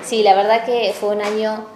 Sí, la verdad que fue un año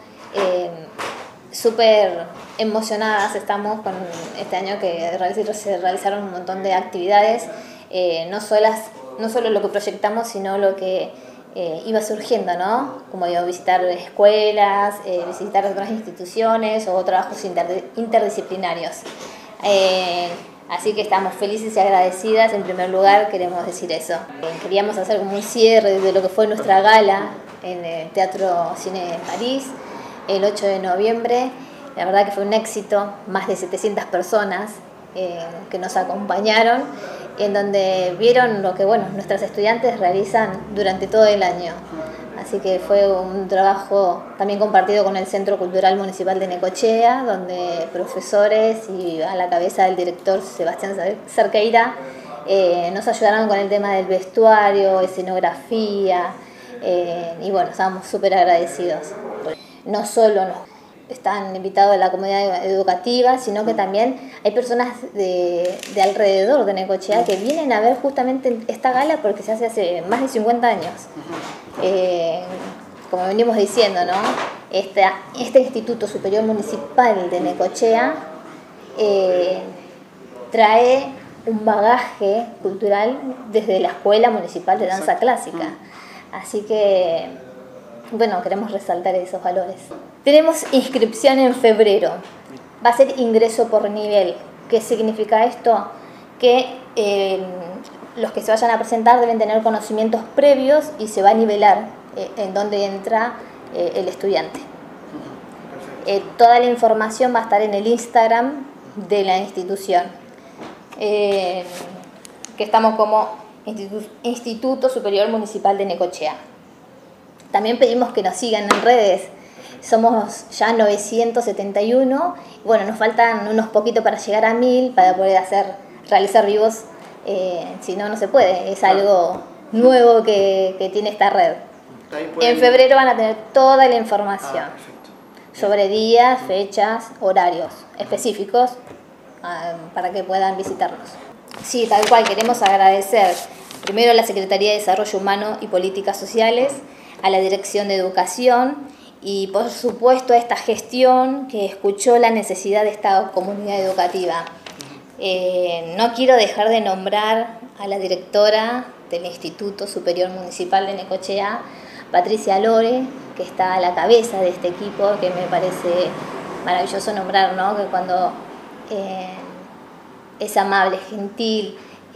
súper emocionadas estamos con este año que se realizaron un montón de actividades, no solo lo que proyectamos, sino lo que iba surgiendo, ¿no? Como digo, visitar escuelas, visitar otras instituciones o trabajos interdisciplinarios. Así que estamos felices y agradecidas. En primer lugar, queremos decir eso. Queríamos hacer como un cierre de lo que fue nuestra gala en el Teatro Cine París el 8 de noviembre. La verdad que fue un éxito, más de 700 personas que nos acompañaron, en donde vieron lo que nuestras estudiantes realizan durante todo el año. Así que fue un trabajo también compartido con el Centro Cultural Municipal de Necochea, donde profesores y a la cabeza del director Sebastián Cerqueira nos ayudaron con el tema del vestuario, escenografía, y estábamos súper agradecidos. No solo están invitados de la comunidad educativa, sino que también hay personas de alrededor de Necochea que vienen a ver justamente esta gala porque se hace más de 50 años. Como venimos diciendo, ¿no? Este Instituto Superior Municipal de Necochea trae un bagaje cultural desde la Escuela Municipal de Danza Clásica. Así que, queremos resaltar esos valores. Tenemos inscripción en febrero. Va a ser ingreso por nivel. ¿Qué significa esto? Que los que se vayan a presentar deben tener conocimientos previos y se va a nivelar en dónde entra el estudiante. Toda la información va a estar en el Instagram de la institución, que estamos como Instituto Superior Municipal de Necochea. También pedimos que nos sigan en redes. Somos ya 971. Nos faltan unos poquitos para llegar a 1000 para poder realizar vivos. Si no, no se puede. Es algo nuevo que tiene esta red. En febrero van a tener toda la información sobre días, fechas, horarios específicos para que puedan visitarnos. Sí, tal cual. Queremos agradecer primero a la Secretaría de Desarrollo Humano y Políticas Sociales, a la Dirección de Educación y por supuesto a esta gestión que escuchó la necesidad de esta comunidad educativa. No quiero dejar de nombrar a la directora del Instituto Superior Municipal de Necochea, Patricia Lore, que está a la cabeza de este equipo, que me parece maravilloso nombrar, ¿no? Que cuando es amable, gentil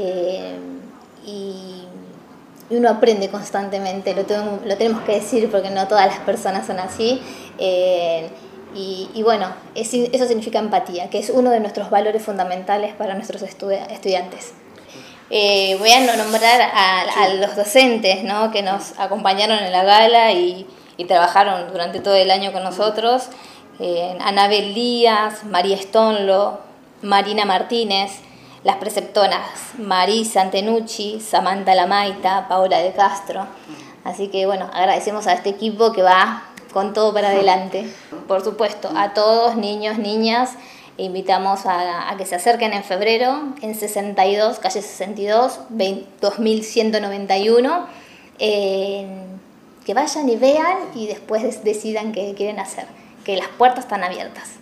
y uno aprende constantemente, lo tenemos que decir porque no todas las personas son así, eso significa empatía, que es uno de nuestros valores fundamentales para nuestros estudiantes. Voy a nombrar a los docentes, ¿no? Que nos acompañaron en la gala y trabajaron durante todo el año con nosotros. Anabel Díaz, María Stonlo, Marina Martínez, las preceptoras Marisa Antenucci, Samantha Lamaita, Paola de Castro. Así que agradecemos a este equipo que va con todo para adelante. Por supuesto, a todos, niños, niñas, invitamos a que se acerquen en febrero, en 62, calle 62, 2191, que vayan y vean y después decidan qué quieren hacer, que las puertas están abiertas.